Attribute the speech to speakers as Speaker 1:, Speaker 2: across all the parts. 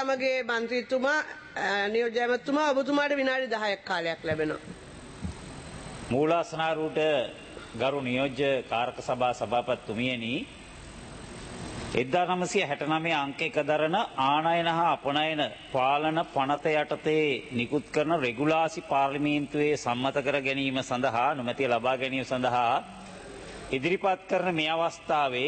Speaker 1: ගමගේ මන්ත්‍රීතුමා නියෝජ්‍ය ඇමතුමා ඔබතුමාට විනාඩි 10ක් කාලයක් ලැබෙනවා.
Speaker 2: මූලාසනාරූට ගරු නියෝජ්‍ය කාරක සභා සභාපතිතුමියනි 1969 අංක 1 දරන ආනයන හා අපනයන පාලන පනත යටතේ නිකුත් කරන රෙගුලාසි පාර්ලිමේන්තුවේ සම්මත කර ගැනීම සඳහා නොමැතිය ලබා ගැනීම සඳහා ඉදිරිපත් කරන මේ අවස්ථාවේ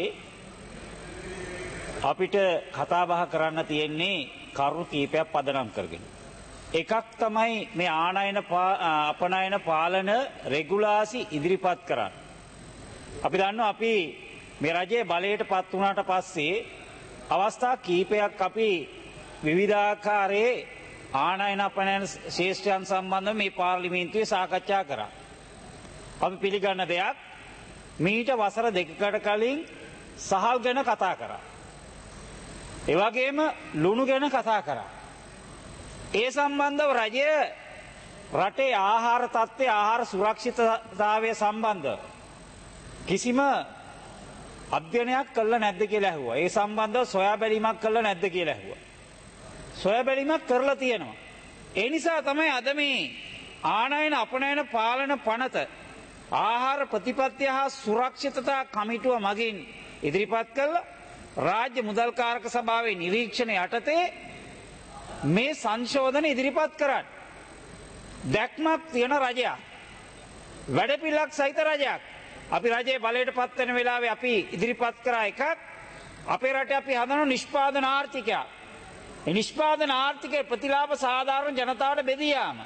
Speaker 2: අපිට කතා බහ කරන්න තියෙන්නේ කරුණු කීපයක් පදනම් කරගෙන. එකක් තමයි මේ ආනයන අපනයන පාලන රෙගුලාසි ඉදිරිපත් කරන්න. අපි දන්නවා අපි මේ රජයේ බලයට පත් වුණාට පස්සේ අවස්ථා කීපයක් අපි විවිධාකාරයේ ආනයන අපනයන ශේෂ්ඨයන් සම්බන්ධව මේ පාර්ලිමේන්තුවේ සාකච්ඡා කරා. අපි පිළිගන්න දෙයක් මීට වසර දෙකකට කලින් සහල් ගැන කතා කරා. ඒ වගේම ලුණු ගැන කතා කරා. ඒ සම්බන්ධව රජය රටේ ආහාර තත්ත්වය ආහාර සුරක්ෂිතතාවය සම්බන්ධව කිසිම අධ්‍යයනයක් කළා නැද්ද කියලා ඇහුවා. ඒ සම්බන්ධව සොයා බැලීමක් කළා නැද්ද කියලා ඇහුවා. සොයා බැලීමක් කරලා තියෙනවා. ඒ නිසා තමයි අද මේ ආනයන අපනයන පාලන පනත ආහාර ප්‍රතිපත්ති හා සුරක්ෂිතතා කමිටුව මගින් ඉදිරිපත් කළා. රාජ්‍ය මුදල් කාරක සභාවේ නිරීක්ෂණ යටතේ මේ සංශෝධන ඉදිරිපත් කරන්න. දැක්මක් තියෙන රජයක්. වැඩපිළිවෙලක් සහිත රජයක්. අපි රජයේ බලයට පත් වෙන වෙලාවේ අපි ඉදිරිපත් කරා එකක් අපේ රටේ අපි හදන නිෂ්පාදන ආර්ථිකය. ඒ නිෂ්පාදන ආර්ථිකයේ ප්‍රතිලාභ සාධාරණ ජනතාවට බෙදී යාම.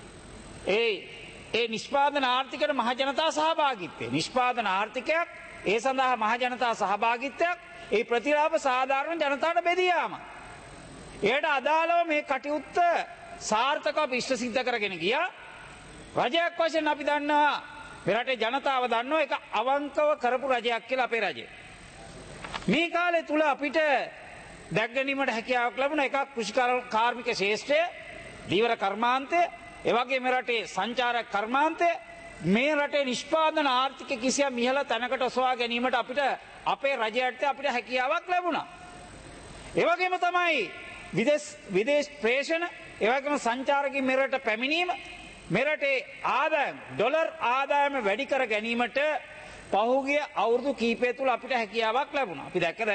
Speaker 2: ඒ නිෂ්පාදන ආර්ථිකයට මහ ජනතා සහභාගීත්වය. නිෂ්පාදන ආර්ථිකයක් ඒ සඳහා මහ ජනතා සහභාගීත්වයක් ඒ ප්‍රතිලාභ සාධාරණ ජනතාවට බෙදී යාම. එයට අදාළව මේ කටයුත්ත සාර්ථකව ඉෂ්ට සිද්ධ කරගෙන ගියා. රජයක් වශයෙන් අපි දන්නවා මේ රටේ ජනතාව දන්නවා ඒක අවංකව කරපු රජයක් කියලා අපේ රජය. මේ කාලය තුල අපිට දැක් ගැනීමට හැකියාවක් ලැබුණා. එකක් කෘෂි කාර්මික ශේෂ්ඨය, දීවර කර්මාන්තය, ඒ වගේම මේ රටේ සංචාරක කර්මාන්තය, මේ රටේ නිෂ්පාදන ආර්ථික කිසියම් ඉහළ තැනකට ඔසවා ගැනීමට අපිට අපේ රජයට අපිට හැකියාවක් ලැබුණා. ඒ වගේම තමයි විදේශ ප්‍රේෂණ, ඒ වගේම සංචාරකින් මෙරට පැමිණීම, මෙරටේ ආදායම ඩොලර් ආදායම වැඩි කර ගැනීමට පහුගිය අවුරුදු කීපය තුළ අපිට හැකියාවක් ලැබුණා. අපි දැක්ක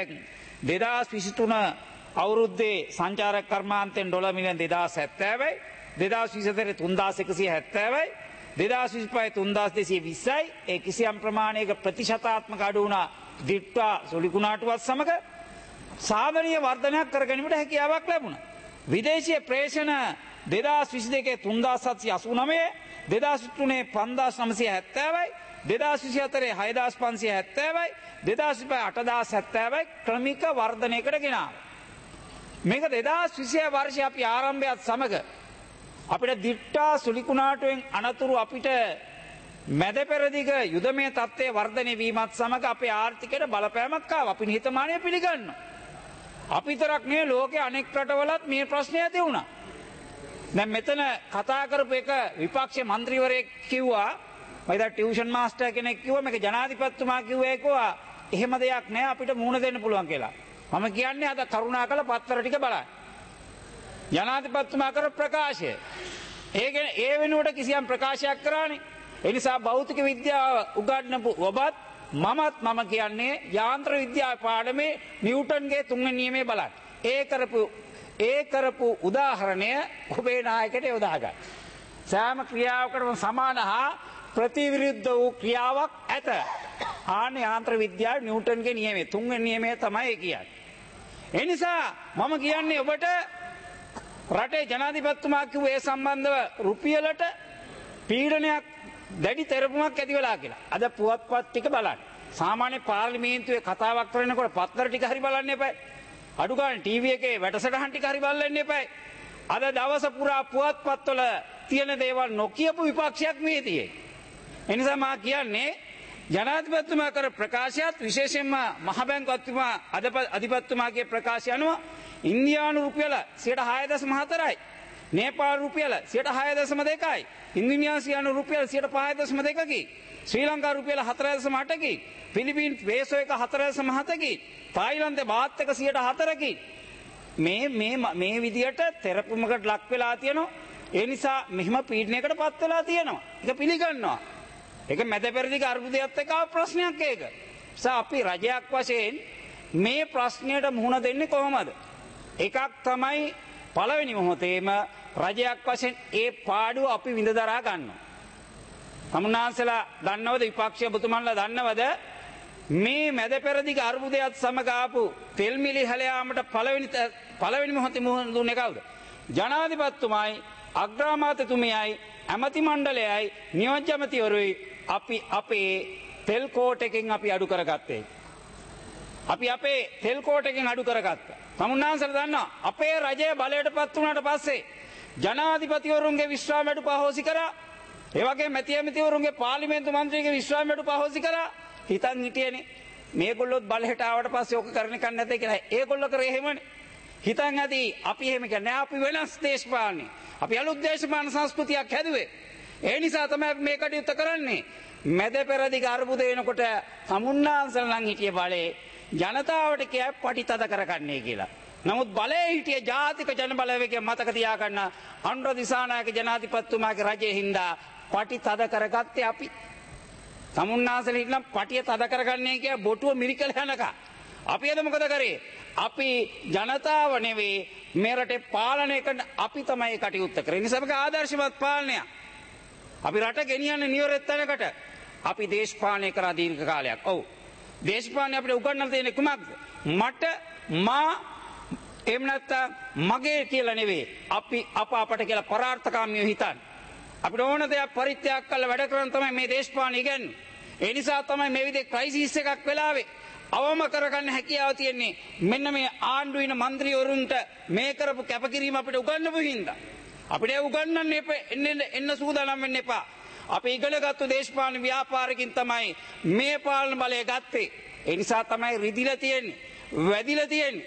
Speaker 2: 2023 අවුරුද්දේ සංචාරක කර්මාන්තයෙන් ඩොලර් මිලියන 2070යි, 2024 3170යි, 2025 3220යි. ඒ කිසියම් ප්‍රමාණයක ප්‍රතිශතාත්මක අඩු වුණා දිට්ඨා සුලිකුණාටුවත් සමග සාධනීය වර්ධනයක් කර ගැනීමට හැකියාවක් ලැබුණා. විදේශීය ප්‍රේෂණ 2022 3789, 2023 5970යි, 2024 6570යි, 2025 8070යි ක්‍රමික වර්ධනයකට ගෙනාවා. මේක 2020 වර්ෂයේ අපි ආරම්භයත් සමග අපිට දිට්ඨා සුලිකුණාටුවෙන් අනතුරු අපිට මැද පෙරදිග යුදමය තත්ත්වයේ වර්ධනය වීමත් සමග අපේ ආර්ථිකයට බලපෑමක් ආවා. අපි නිහතමානීව පිළිගන්නවා. අපි විතරක් නෙවෙයි ලෝකයේ අනෙක් රටවලත් මේ ප්‍රශ්නය ඇති වුණා. දැන් මෙතන කතා කරපු එක විපක්ෂ මන්ත්‍රීවරයෙක් කිව්වා, මම ඉතින් ටියුෂන් මාස්ටර් කෙනෙක් කිව්වා මේක ජනාධිපතිතුමා කිව්වේ කිව්වා එහෙම දෙයක් නෑ අපිට මුහුණ දෙන්න පුළුවන් කියලා. මම කියන්නේ අද කරුණාකර පත්තර ටික බලන්න. ජනාධිපතිතුමා කර ප්‍රකාශය. ඒ වෙනුවට කිසියම් ප්‍රකාශයක් කරානේ. ඒ නිසා භෞතික විද්‍යාව උගන්වපු ඔබත් මම කියන්නේ යාන්ත්‍ර විද්‍යාව පාඩමේ නිව්ටන්ගේ තුන්වෙනි නියමය බලන්න. ඒ කරපු උදාහරණය ඔබේ නායකයට යොදා ගන්න. සෑම ක්‍රියාවකටම සමාන හා ප්‍රතිවිරුද්ධ වූ ක්‍රියාවක් ඇත. ආන යාන්ත්‍ර විද්‍යාවේ නිව්ටන්ගේ නියමය තුන්වෙනි නියමය තමයි කියන්නේ. ඒ නිසා මම කියන්නේ ඔබට රටේ ජනාධිපතිතුමා කිව්ව ඒ සම්බන්ධව රුපියලට පීඩනයක් දැඩි තෙරපුමක් ඇති වෙලා කියලා. අද පුවත්පත් ටික බලන්න. සාමාන්‍ය පාර්ලිමේන්තුවේ කතාවක් කරනකොට පත්තර ටික හරි බලන්න එපා. අඩු ගන්න ටීවී එකේ වැඩසටහන් ටික හරි බලන්න එපා. අද දවස පුරා පුවත්පත්වල තියෙන දේවල් නොකියපු විපක්ෂයක් මේ තියෙන්නේ. ඒ නිසා මා කියන්නේ ජනාධිපතිතුමා කර ප්‍රකාශයත් විශේෂයෙන්ම මහ බැංකුව අධිපතිතුමාගේ ප්‍රකාශය අනුව ඉන්දියානු රුපියල 6.4යි, නේපාල් රුපියල 6.2යි, ඉන්දුනීසියානු රුපියල 5.2කි, ශ්‍රී ලංකා රුපියල 4.8කි, පිලිපීන් පේසෝ එක 4.7කි, තායිලන්තේ බාත් එක 4කි, මේ විදියට තෙරපුමකට ලක් වෙලා තියෙනවා. ඒ නිසා මෙහිම පීඩනයකට පත් වෙලා තියෙනවා. ඒක පිළිගන්නවා. ඒක මැද පෙරදිග අර්බුදයත් එක්ක ප්‍රශ්නයක් ඒක. අපි රජයක් වශයෙන් මේ ප්‍රශ්නයට මුහුණ දෙන්නේ කොහොමද? එකක් තමයි පළවෙනි මොහොතේම රජයක් වශයෙන් ඒ පාඩුව අපි විඳ දරා ගන්නවා. තමුන්නාන්සලා දන්නවද විපක්ෂ ඔබතුමන්ලා දන්නවද මේ මැද පෙරදිග අර්බුදයත් සමග ආපු තෙල් මිලි හැලයාමට පළවෙනි මොහොතේ මුහුණ දුන්නේ කවුද? ජනාධිපතිතුමායි අග්‍රාමාත්‍යතුමියයි ඇමති මණ්ඩලයයි නියෝජ්‍ය ඇමතිවරුයි අපි අපේ තෙල් කෝට් එකෙන් අපි අඩු කරගත්තේ. අපි අපේ තෙල් කෝට් එකෙන් අඩු කරගත්තා. තමුන්නාන්සලා දන්නවා අපේ රජය බලයටපත් වුණාට පස්සේ ජනාධිපතිවරුන්ගේ විශ්‍රාම වැඩ පහෝසි කරා. ඒ වගේම මැති ඇමතිවරුන්ගේ පාර්ලිමේන්තු මන්ත්‍රීගේ විශ්‍රාම වැඩ පහෝසි කරා. හිතන් හිටියේනේ මේගොල්ලොත් බලයට ආවට පස්සේ ඕක කරන්න කන්නේ නැතේ කියලා. ඒගොල්ලෝ කරේ එහෙමනේ. හිතන් ඇති අපි එහෙම කියන්නේ අපි වෙනස් දේශපාලනේ. අපි අලුත් දේශපාලන සංස්කෘතියක් හැදුවේ. ඒ නිසා තමයි මේ කටයුත්ත කරන්නේ. මැද පෙරදිග අර්බුද වෙනකොට තමුන්නාන්සලා නම් හිටියේ බලේ ජනතාවට කියයි පටිතද කරගන්නේ කියලා. නමුත් බලයේ හිටියේ ජාතික ජන බලවේගය මතක තියාගන්න අනුර දිසානායක ජනාධිපතිතුමාගේ රජයේ හින්දා පටිතද කරගත්තේ අපි. තමුන්නාන්සලා හිටනම් පටිය තද කරගන්නේ කියලා බොටුව මිරිකල යනකම්. අපි එද මොකද කරේ? අපි ජනතාව නෙවෙයි මේ රටේ පාලනය කරන අපි තමයි කටයුත්ත කරේ. ඒ නිසා මේක ආදර්ශමත් පාලනයක්. අපි රට ගෙනියන්නේ නියොරෙත් තැනකට. අපි දේශපාලනය කරා දීර්ඝ කාලයක්. ඔව්. දේශපාලනය අපිට උගන්වලා තියෙන්නේ කුමක්ද? මට මා එහෙම නැත්නම් මගේ කියලා නෙවෙයි. අපට කියලා පරාර්ථකාමීව හිතන්නේ. අපිට ඕන දෙයක් පරිත්‍යාග කරලා වැඩ කරන තමයි මේ දේශපාලනය ඉගෙනන්නේ. ඒ නිසා තමයි මේ විදිහේ ක්‍රයිසිස් එකක් වෙලාවේ අවම කරගන්න හැකියාව තියෙන්නේ. මෙන්න මේ ආණ්ඩුවේ ඉන්න മന്ത്രിවරුන්ට මේ කරපු කැපකිරීම අපිට උගන්වපු හින්දා. අපිට උගන්වන්න එන්න සූදානම් වෙන්න එපා. අපි ඉගෙනගත්තු දේශපාලන ව්‍යාපාරකින් තමයි මේ පාලන බලය ගත්තේ. ඒ නිසා තමයි රිදිලා තියෙන්නේ. වැදිලා තියෙන්නේ.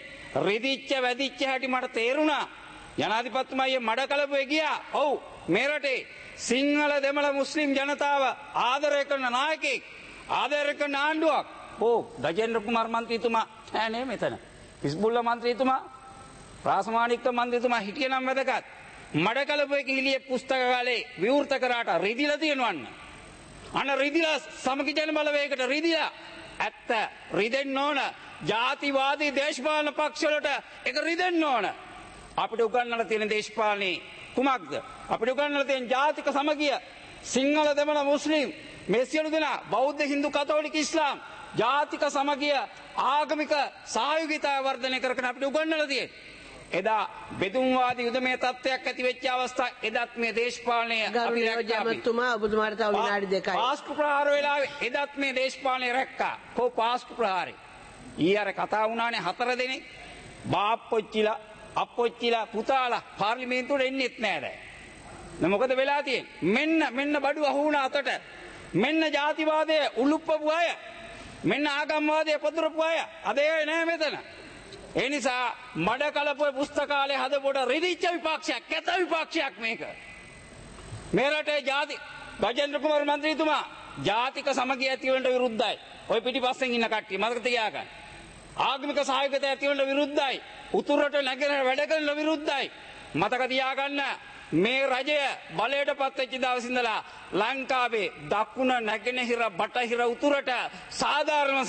Speaker 2: වැදිච්ච හැටි මට තේරුණා. ජනාධිපතිතුමාගේ මඩ කලපුවේ ගියා. ඔව් මේ රටේ සිංහල දෙමළ මුස්ලිම් ජනතාව ආදරය කරන නායකයෙක් ආදරය කරන ආණ්ඩුවක්. ගජේන්ද්‍ර කුමාර මන්ත්‍රීතුමා නේ මෙතන. හිස්බුල්ලා මන්ත්‍රීතුමා රාසමාණික්ක මන්ත්‍රීතුමා හිටිය නම් වැදගත්. මඩ කලපුවේ කිලියේ පුස්තකාලේ විවෘත කරාට රිදිලා තියෙනවන්න. අන්න රිදිලා සමගි ජන බලවේගයකට රිදිලා ඇත්ත රිදෙන්න ඕන. ජාතිවාදී දේශපාලන පක්ෂවලට ඒක රිදෙන්න ඕන. අපිට උගන්වලා තියෙන දේශපාලනේ කුමක්ද? අපිට උගන්වලා තියෙන ජාතික සමගිය සිංහල දෙමළ මුස්ලිම් මේ සියලු දෙනා බෞද්ධ හින්දු කතෝලික ඉස්ලාම් ජාතික සමගිය ආගමික සහයෝගිතාව වර්ධනය කරගෙන අපිට උගන්වලා තියෙන්නේ. එදා බෙදුම්වාදී යුදමය තත්ත්වයක් ඇති වෙච්ච අවස්ථා එදත් මේ දේශපාලනය
Speaker 1: අපි රැක්කා. ඔබතුමාට තව විනාඩි 2යි.
Speaker 2: පාස්කු ප්‍රහාර වෙලාවේ එදත් මේ දේශපාලනය රැක්කා. කො පාස්කු ප්‍රහාරේ. ඊයර කතා වුණානේ 4 දෙනෙක්. බාප්පොච්චිලා අප්පොච්චිලා පුතාලා පාර්ලිමේන්තුවට එන්නෙත් නෑ දැන්. දැන් මොකද වෙලා තියෙන්නේ? මෙන්න බඩු අහු වුණා අතට. මෙන්න ජාතිවාදයේ උලුප්පපු අය. මෙන්න ආගම්වාදයේ පොදුරපු අය. අද ඒ නෑ මෙතන. ඒ නිසා මඩ කලපුවේ පුස්තකාලේ හදපොට රිදිච්ච විපක්ෂයක්, කැත විපක්ෂයක් මේක. මේ රටේ ගජේන්ද්‍ර කුමාර මන්ත්‍රීතුමා ජාතික සමගිය ඇතිවීමට විරුද්ධයි. ඔය පිටිපස්සෙන් ඉන්න කට්ටිය මතක තියාගන්න. ආගමික සහයෝගිත ඇතිවීමට විරුද්ධයි. උතුරට නැගෙන වැඩ කරන විරුද්ධයි. මතක තියාගන්න මේ රජය බලයට පත් වෙච්ච දවස් ඉඳලා ලංකාවේ දකුණ නැගෙනහිර බටහිර උතුරට සාධාරණ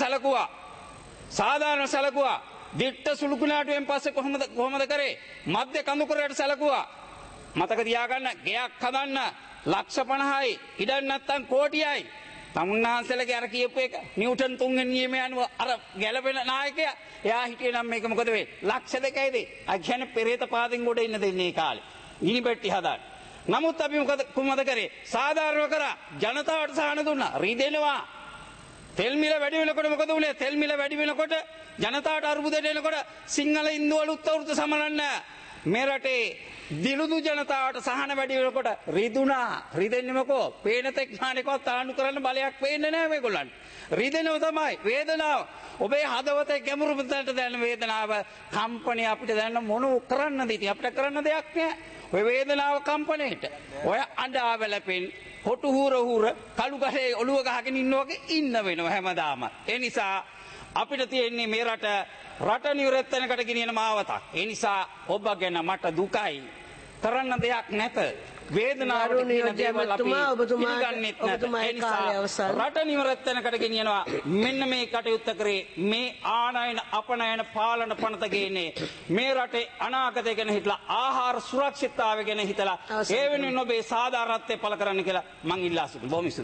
Speaker 2: සැලකුවා. දිට්ට සුළුකුණාටුවෙන් පස්සේ කොහොමද කරේ? මධ්‍ය කඳුකරයට සැලකුවා. මතක තියාගන්න ගයක් හදන්න ලක්ෂ 50යි ඉඩක් නැත්තම් කෝටියයි. තමුන්නාන්සලගේ අර කියපු එක නිව්ටන් තුන්වෙනි නියමය අනුව අර ගැලපෙන නායකයා එයා හිටියේ නම් මේක මොකද වෙන්නේ? ලක්ෂ 2යිද? අය කියන්නේ පෙරේත පාදින් ගොඩ ඉන්න දෙන්නේ කාලේ. ගිනි පෙට්ටි හදාන්න. නමුත් අපි කොහොමද කරේ? සාධාරණව කරා. ජනතාවට සහන දුන්නා. රිදෙනවා. තෙල් මිල වැඩි වෙනකොට මොකද වුනේ? තෙල් මිල වැඩි වෙනකොට ජනතාවට අර්බුදයට එනකොට සිංහල හින්දු අලුත් අවුරුද්ද සමනන්න මේ රටේ දිලුදු ජනතාවට සහන වැඩි වෙනකොට රිදුනා. රිදෙන්නේ මොකෝ? පේන තෙක් ඥානකවත් ආණ්ඩු කරන්න බලයක් පේන්නේ නැහැ මේගොල්ලන්ට. රිදෙනව තමයි වේදනාව. ඔබේ හදවතේ ගැඹුරු තැනට දැනෙන වේදනාව කම්පණය අපිට දැනෙන මොන කරන්නද? ඉතින් අපිට කරන්න දෙයක් නැහැ. ඔය වේදනාව කම්පණයට. ඔය අඬා වැළපෙන් හොටු හූර කළු ගහේ ඔළුව ගහගෙන ඉන්න වගේ ඉන්න වෙනවා හැමදාම. ඒ නිසා
Speaker 3: අපිට තියෙන්නේ මේ රට නිවරත් වෙනකට ගෙනියන මාවතක්. ඒ නිසා ඔබ ගැන මට දුකයි. කරන්න දෙයක් නැත. වේදනාවට කියන දේවල් අපි පිළිගන්නෙත් නැත. ඒ නිසා රට නිවරත් වෙනකට ගෙනියනවා. මෙන්න මේ කටයුත්ත කරේ මේ ආනයන අපනයන පාලන පනත ගේන්නේ මේ රටේ අනාගතය ගැන හිතලා ආහාර සුරක්ෂිතතාවය ගැන හිතලා ඒ වෙනුවෙන් ඔබේ සාධාරණත්වය පළ කරන්න කියලා මං ඉල්ලා සිටිනවා. බොහොම